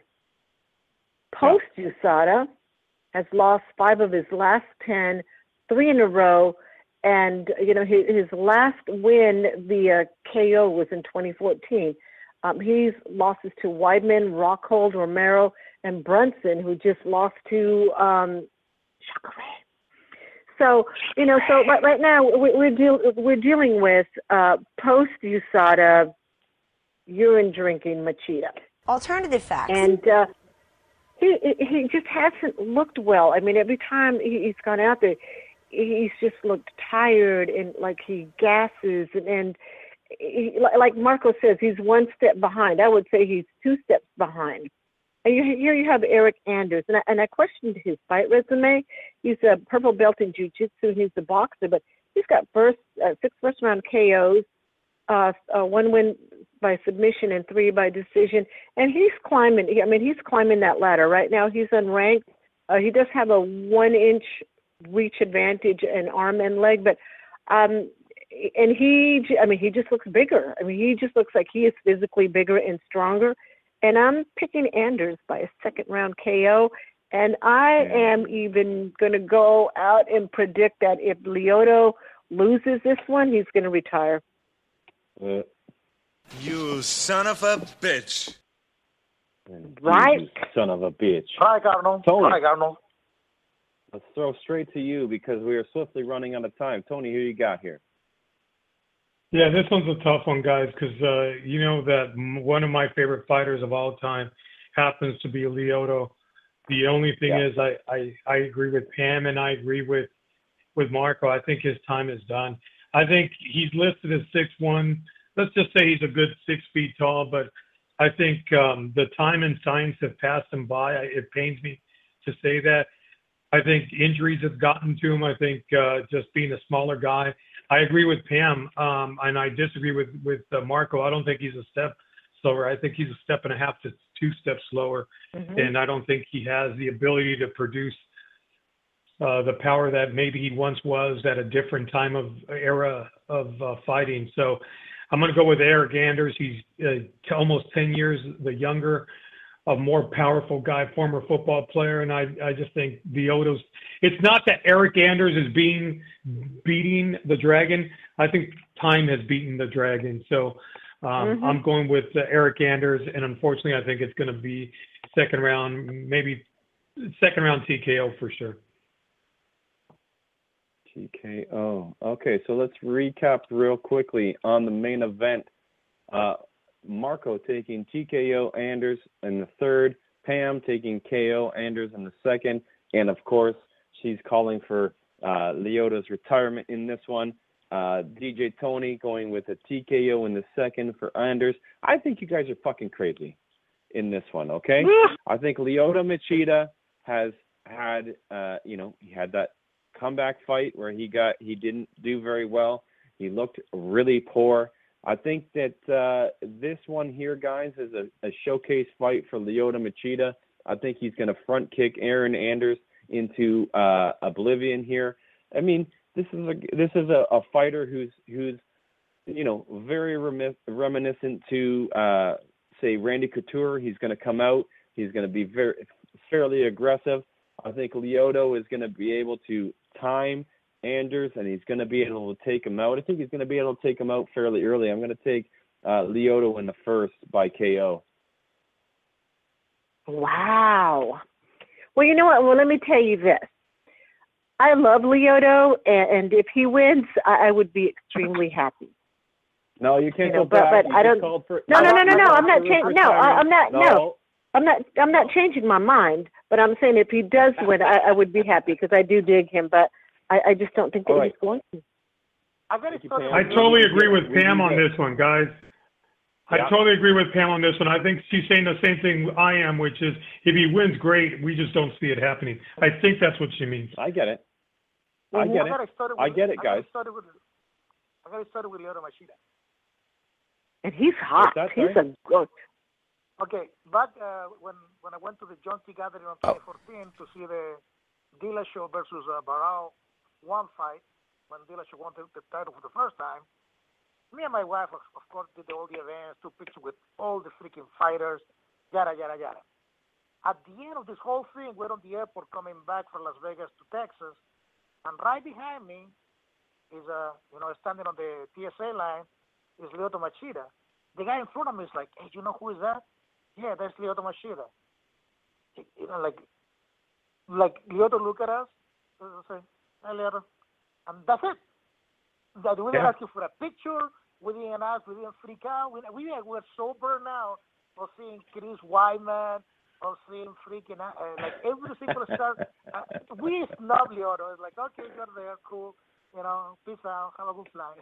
Post-USADA has lost 5 of his last 10, 3 in a row. And, his last win via KO was in 2014. He's losses to Weidman, Rockhold, Romero, and Brunson, who just lost to Jacare. So, right now we're dealing with post-USADA urine drinking Machida. Alternative facts. And he just hasn't looked well. I mean, every time he's gone out there, he's just looked tired and like he gasses and like Marco says, he's 1 step behind. I would say he's 2 steps behind. And here you have Eric Anders, and I questioned his fight resume. He's a purple belt in jiu-jitsu. He's a boxer, but he's got 6 first-round KOs, 1 win by submission and 3 by decision. And he's climbing. He's climbing that ladder right now. He's unranked. He does have a 1-inch reach advantage in arm and leg, but and he just looks bigger. He just looks like he is physically bigger and stronger. And I'm picking Anders by a 2nd-round KO. And I am even going to go out and predict that if Lyoto loses this one, he's going to retire. You son of a bitch. Right? You son of a bitch. Hi, Garno. Tony. Hi, Garno. Let's throw straight to you because we are swiftly running out of time. Tony, who you got here? Yeah, this one's a tough one, guys, because you know that one of my favorite fighters of all time happens to be Lyoto. The only thing is I agree with Pam and I agree with Marco. I think his time is done. I think he's listed as 6'1". Let's just say he's a good 6 feet tall, but I think the time and science have passed him by. It pains me to say that. I think injuries have gotten to him. I think just being a smaller guy. I agree with Pam, and I disagree with Marco. I don't think he's a step slower. I think he's a 1.5 to 2 steps slower, and I don't think he has the ability to produce the power that maybe he once was at a different time of era of fighting. So I'm going to go with Eric Anders. He's almost 10 years the younger, a more powerful guy, former football player, and I just think Lyoto's. It's not that Eric Anders is beating the Dragon. I think time has beaten the Dragon. So I'm going with Eric Anders, and unfortunately, I think it's going to be 2nd round, maybe 2nd round TKO for sure. TKO. Okay, so let's recap real quickly on the main event. Marco taking TKO Anders in the 3rd, Pam taking KO Anders in the 2nd, and of course, she's calling for Lyoto's retirement in this one. DJ Tony going with a TKO in the 2nd for Anders. I think you guys are fucking crazy in this one, okay? I think Lyoto Machida has had, he had that comeback fight where he didn't do very well. He looked really poor. I think that this one here, guys, is a showcase fight for Lyoto Machida. I think he's going to front kick Aaron Anders into oblivion here. I mean, this is a fighter who's very reminiscent to say Randy Couture. He's going to come out. He's going to be fairly aggressive. I think Lyoto is going to be able to time Anders, and he's going to be able to take him out. I think he's going to be able to take him out fairly early. I'm going to take Lyoto in the 1st by KO. Wow. Well, you know what? Well, let me tell you this. I love Lyoto, and if he wins, I would be extremely happy. No, you can't go back. But I don't. No. I'm not changing. No, I'm not. No, I'm not changing my mind. But I'm saying if he does win, I would be happy because I do dig him. But I just don't think that he's going to. I totally agree with Pam on this one, guys. I totally agree with Pam on this one. I think she's saying the same thing I am, which is if he wins, great. We just don't see it happening. I think that's what she means. I get it. I get it, guys. I got to start with Lyoto Machida. And he's hot. He's a good. Okay, back when I went to the Junkie Gathering on 2014 to see the Dillashaw versus Barao one fight, when Dillashaw won the title for the first time, me and my wife, of course, did all the events, took pictures with all the freaking fighters, yada, yada, yada. At the end of this whole thing, we're on the airport coming back from Las Vegas to Texas, and right behind me is, standing on the TSA line, is Lyoto Machida. The guy in front of me is like, hey, you know who is that? Yeah, that's Lyoto Machida. Like Lyoto look at us, and say, hey, Lyoto. And that's it. That we didn't ask you for a picture. We didn't ask. We didn't freak out. We're sober now of seeing Chris Weidman, of seeing freaking like every single star. We snub Lyoto. It's like, okay, you're there, cool. Peace out. Have a good flight.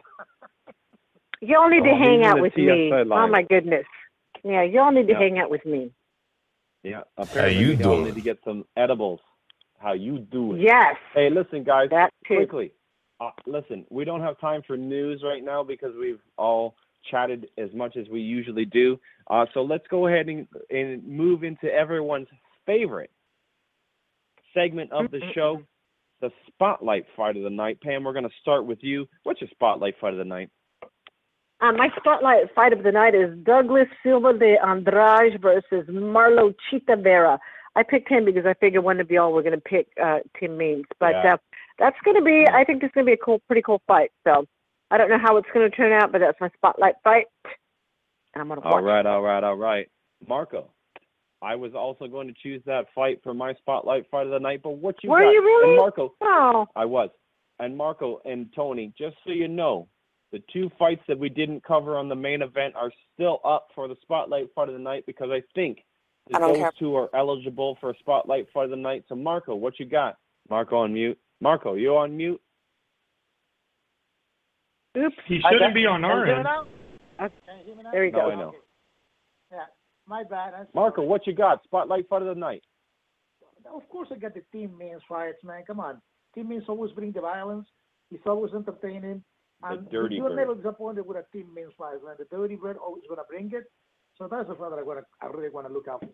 You all need to hang out with me. Oh my goodness. Yeah, you all need to hang out with me. Yeah. Apparently, we all need to get some edibles. How you doing? Yes. Hey, listen, guys. That too. Quickly. Listen, we don't have time for news right now because we've all chatted as much as we usually do. So let's go ahead and move into everyone's favorite segment of the show, the Spotlight Fight of the Night. Pam, we're going to start with you. What's your Spotlight Fight of the Night? My Spotlight Fight of the Night is Douglas Silva de Andrade versus Marlo Chita Vera. I picked him because I figured one of y'all were going to pick Tim Means. But that's going to be, I think this is going to be a pretty cool fight. So I don't know how it's going to turn out, but that's my Spotlight Fight. And I'm going to watch it. All right. Marco, I was also going to choose that fight for my Spotlight Fight of the Night, but what you got? Were you really? And Marco, oh. I was. And Marco and Tony, just so you know, the two fights that we didn't cover on the main event are still up for the Spotlight Fight of the Night because I think those two are eligible for a Spotlight Fight of the Night. So, Marco, what you got? Marco on mute. Marco, you on mute? Oops. He shouldn't be on our end. There you go. I know. Okay. Yeah, my bad. Marco, what you got? Spotlight Fight of the Night. Of course I got the Team Means fights, man. Come on. Team Means always bring the violence. He's always entertaining. And you're never disappointed with a Team Means fight, man. The Dirty Bird always going to bring it. So that's the fight that I really want to look out for.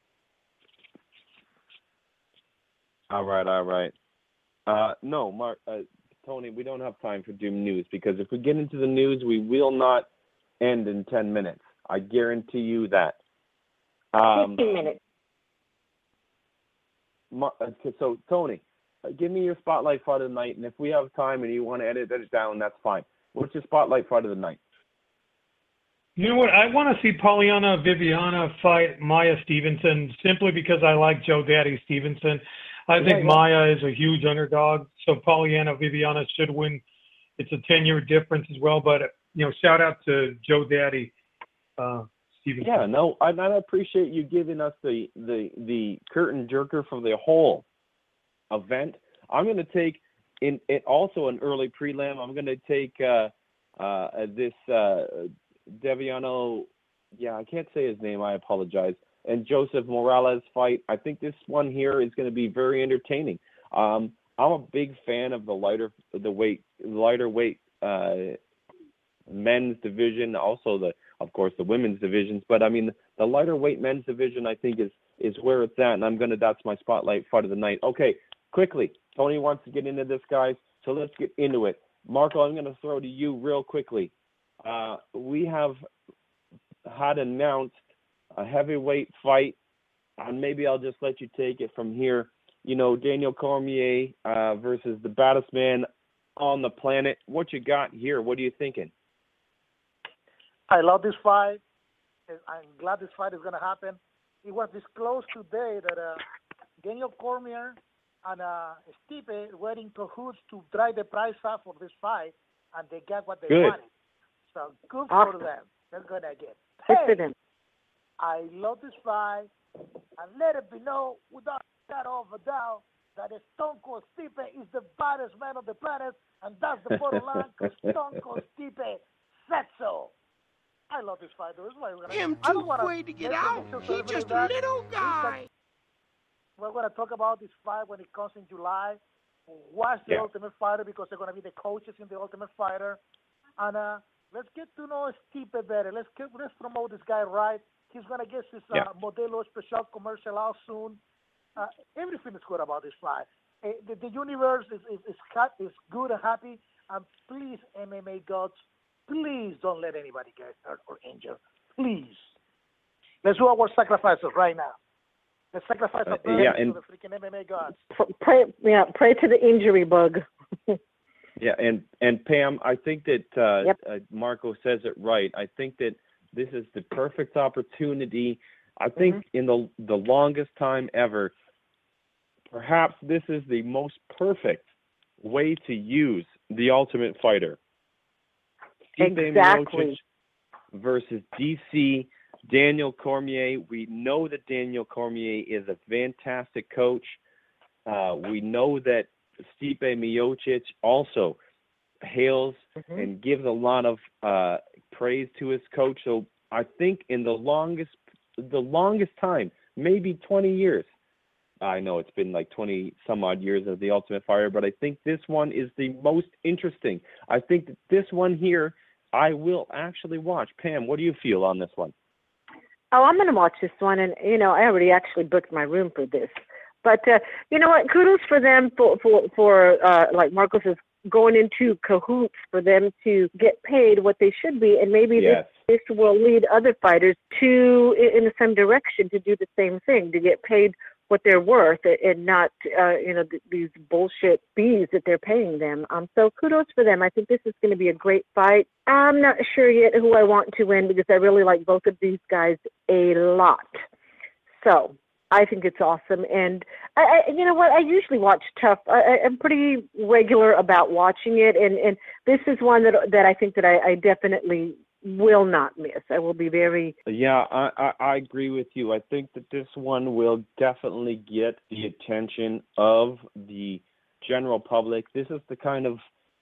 All right. No, Mark, Tony, we don't have time for doom news because if we get into the news, we will not end in 10 minutes. I guarantee you that. 15 minutes. So, Tony, give me your Spotlight Fight of the Night, and if we have time and you want to edit it down, that's fine. What's your Spotlight Fight of the Night? You know what? I want to see Polyana Viviana fight Maya Stevenson simply because I like Joe Daddy Stevenson. I think Maya is a huge underdog, so Polyana Viviana should win. It's a 10-year difference as well, but shout out to Joe Daddy Stevenson. Yeah, no, I appreciate you giving us the curtain jerker for the whole event. I'm going to take in also an early prelim. I'm going to take this Deviano. Yeah, I can't say his name. I apologize. And Joseph Morales fight. I think this one here is going to be very entertaining. I'm a big fan of the lighter weight men's division, also of course the women's divisions. But I mean the lighter weight men's division I think is where it's at, and that's my Spotlight Fight of the Night. Okay, quickly, Tony wants to get into this, guys, so let's get into it. Marco, I'm going to throw to you real quickly. We have had announced a heavyweight fight, and maybe I'll just let you take it from here. Daniel Cormier versus the baddest man on the planet. What you got here? What are you thinking? I love this fight. I'm glad this fight is going to happen. It was disclosed today that Daniel Cormier and Stipe were in cahoots to drive the price up for this fight, and they got what they wanted. So good for them. They're going to get paid. I love this fight, and let it be known without a shadow of a doubt that Stone Cold Stipe is the baddest man on the planet, And that's the bottom line, because Stone Cold Steve said so. I love this fighter. That's why we're gonna, I don't want to get out. He's just a little guy. We're going to talk about this fight when it comes in July. Watch the Ultimate Fighter, because they're going to be the coaches in the Ultimate Fighter. And let's get to know Stipe better. Let's promote this guy right. He's going to get his Modelo Special commercial out soon. Everything is good about this fight. The universe is good and happy. And please, MMA gods, please don't let anybody get hurt or injured. Please. Let's do our sacrifices right now. Let's sacrifice a to the freaking MMA gods. Pray to the injury bug. Yeah, and Pam, I think that Marco says it right. I think that this is the perfect opportunity. I think in the longest time ever, perhaps this is the most perfect way to use the Ultimate Fighter. Stipe Miocic versus DC Daniel Cormier. We know that Daniel Cormier is a fantastic coach. We know that Stipe Miocic also hails and gives a lot of praise to his coach. So I think in the longest time, maybe 20 years. I know it's been like 20 some odd years of the Ultimate Fighter, but I think this one is the most interesting. I think that this one here, I will actually watch. Pam, what do you feel on this one? Oh, I'm going to watch this one, and I already actually booked my room for this. But you know what? Kudos for them for like Marco says, going into cahoots for them to get paid what they should be, and maybe this will lead other fighters to in the same direction to do the same thing, to get paid what they're worth and not these bullshit fees that they're paying them. So kudos for them. I think this is going to be a great fight. I'm not sure yet who I want to win, because I really like both of these guys a lot. So I think it's awesome. And I you know what? I usually watch Tough. I'm pretty regular about watching it, and this is one that I think that I definitely will not miss. I will be very... Yeah, I agree with you. I think that this one will definitely get the attention of the general public. This is the kind of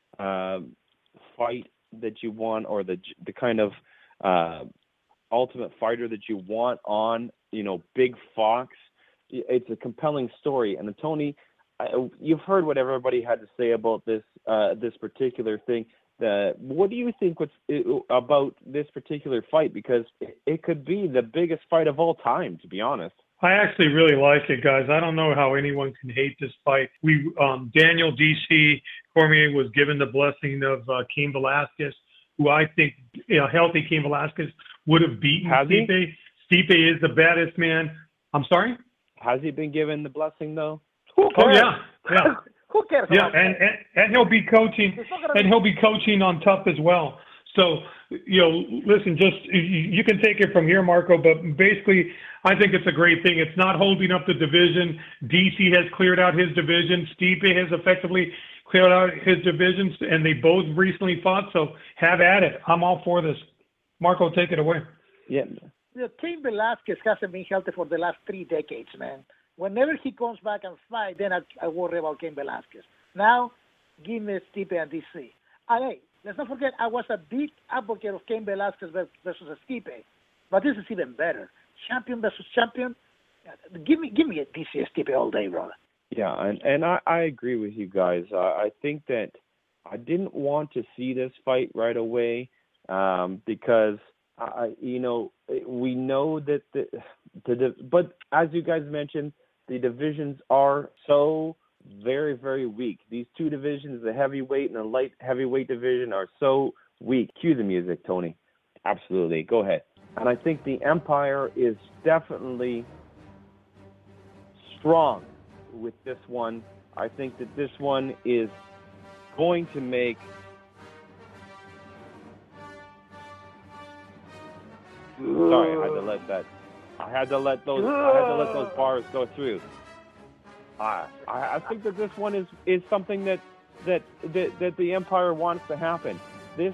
fight that you want, or the kind of Ultimate Fighter that you want on, Big Fox. It's a compelling story. And Tony, you've heard what everybody had to say about this particular thing. What do you think about this particular fight? Because it could be the biggest fight of all time, to be honest. I actually really like it, guys. I don't know how anyone can hate this fight. Daniel DC Cormier was given the blessing of Cain Velasquez, who I think, healthy Cain Velasquez would have beaten Stipe. Stipe is the baddest man. I'm sorry? Has he been given the blessing, though? Oh, yeah. Who cares? Yeah, and he'll be coaching, on Tough as well. So, listen, just you can take it from here, Marco. But basically, I think it's a great thing. It's not holding up the division. DC has cleared out his division. Stipe has effectively cleared out his divisions, and they both recently fought. So have at it. I'm all for this. Marco, take it away. Yeah. Cain Velasquez hasn't been healthy for the last 3 decades, man. Whenever he comes back and fight, then I worry about Cain Velasquez. Now, give me Stipe and DC. And hey, let's not forget, I was a big advocate of Cain Velasquez versus Stipe, but this is even better. Champion versus champion. Give me a DC and Stipe all day, brother. Yeah, and I agree with you guys. I think that I didn't want to see this fight right away because we know that but as you guys mentioned, the divisions are so very, very weak. These two divisions, the heavyweight and the light heavyweight division, are so weak. Cue the music, Tony. Absolutely. Go ahead. And I think the Empire is definitely strong with this one. I think that this one is going to make Sorry, I had to let those bars go through. I think that this one is something that the Empire wants to happen. This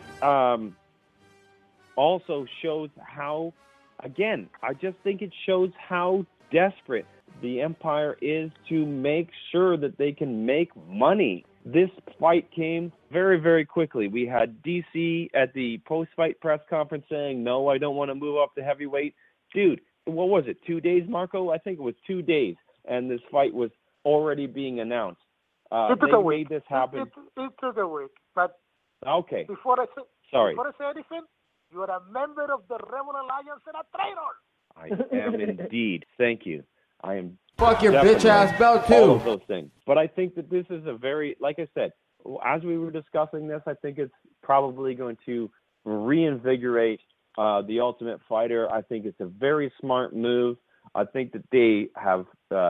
also shows how, again, I just think it shows how desperate the Empire is to make sure that they can make money This fight came very, very quickly. We had DC at the post-fight press conference saying, no, I don't want to move up to heavyweight. Dude, what was it, 2 days, Marco? I think it was 2 days, and this fight was already being announced. It took a week. Made this happen. It took a week, but okay. Before I say anything, you are a member of the Rebel Alliance and a traitor. I am indeed. Thank you. I am. Fuck your bitch ass belt too. All of those things. But I think that this is a very, like I said, as we were discussing this, I think it's probably going to reinvigorate the Ultimate Fighter. I think it's a very smart move. I think that they have,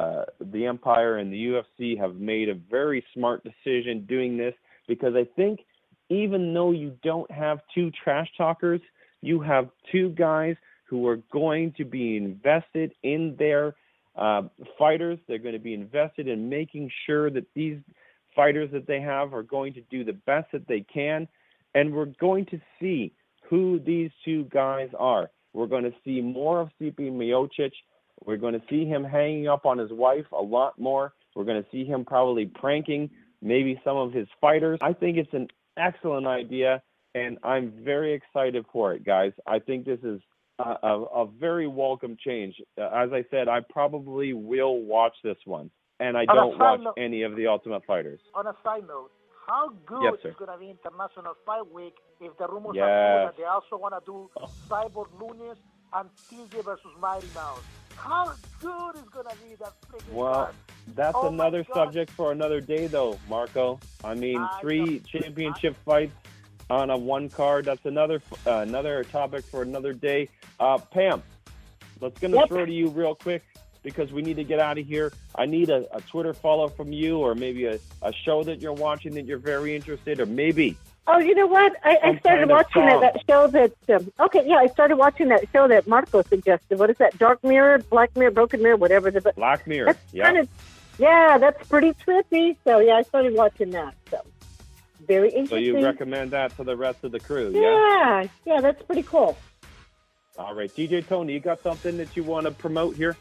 the Empire and the UFC have made a very smart decision doing this, because I think even though you don't have two trash talkers, you have two guys who are going to be invested in their fighters. They're going to be invested in making sure that these fighters that they have are going to do the best that they can. And we're going to see who these two guys are. We're going to see more of Stipe Miocic. We're going to see him hanging up on his wife a lot more. We're going to see him probably pranking maybe some of his fighters. I think it's an excellent idea, and I'm very excited for it, guys. I think this is a very welcome change. As I said, I probably will watch this one, and I don't watch any of the Ultimate Fighters. On a side note, how good is going to be International Fight Week if the rumors are true that they also want to do Cyborg Nunes and TJ versus Mighty Mouse? How good is going to be that freaking fight? That's another subject for another day, though, Marco. I mean, 3 championship fights on a one card. That's another topic for another day. Pam, let's throw to you real quick because we need to get out of here. I need a Twitter follow from you, or maybe a show that you're watching that you're very interested, or maybe. Oh, you know what? I started watching that show that. I started watching that show that Marco suggested. What is that? Dark Mirror, Black Mirror, Broken Mirror, whatever. Black Mirror. That's pretty trippy. So I started watching that. So very interesting. So you recommend that to the rest of the crew? Yeah, that's pretty cool. All right, DJ Tony, you got something that you want to promote here?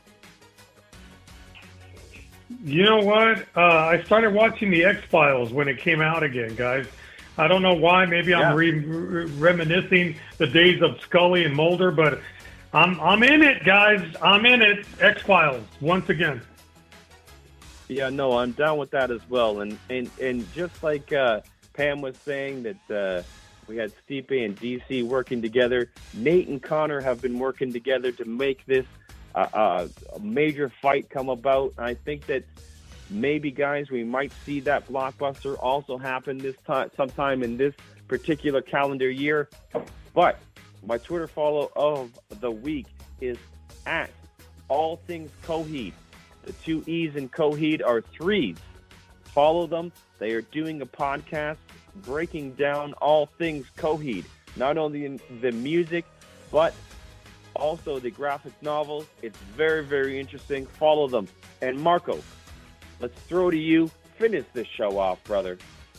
You know what? I started watching the X-Files when it came out again, guys. I don't know why. Maybe I'm reminiscing the days of Scully and Mulder, but I'm in it, guys. I'm in it. X-Files once again. Yeah, no, I'm down with that as well. And just like Pam was saying that we had Stipe and DC working together, Nate and Connor have been working together to make this a major fight come about. I think that maybe, guys, we might see that blockbuster also happen this time, sometime in this particular calendar year. But my Twitter follow of the week is at All Things Coheed. The 2 E's in Coheed are 3s. Follow them. They are doing a podcast breaking down all things Coheed. Not only in the music, but also the graphic novels. It's very, very interesting. Follow them. And Marco, let's throw to you. Finish this show off, brother.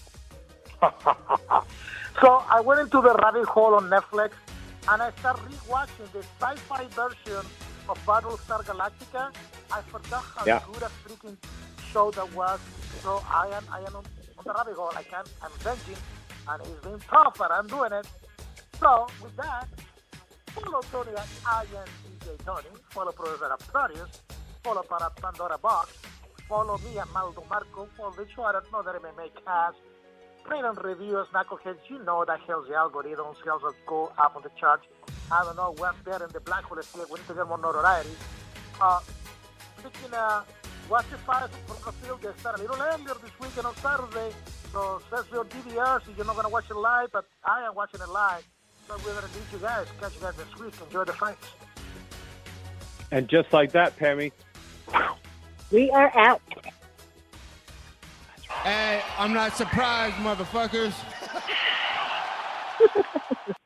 So I went into the rabbit hole on Netflix, and I started rewatching the sci-fi version of Battlestar Galactica. I forgot how good a freaking show that was. So I am on the rabbit hole. I'm venting, and it's been tough, but I'm doing it. So with that, follow Tony at INTJ Tony. Follow Producer at Produce. Follow para Pandora Box. Follow me at Maldo Marco. Follow the show at Another MMA Cast. Rate and reviews, knuckleheads. You know that helps the algorithms, helps us go up on the charts. I don't know, we're there in the black hole here. We need to get more notoriety. Speaking watch the fight from the field. They start a little earlier this weekend on Saturday. So set your DVRs if you're not going to watch it live, but I am watching it live. So we're going to need you guys. Catch you guys this week. Enjoy the fights. And just like that, Pammy, we are out. Hey, I'm not surprised, motherfuckers.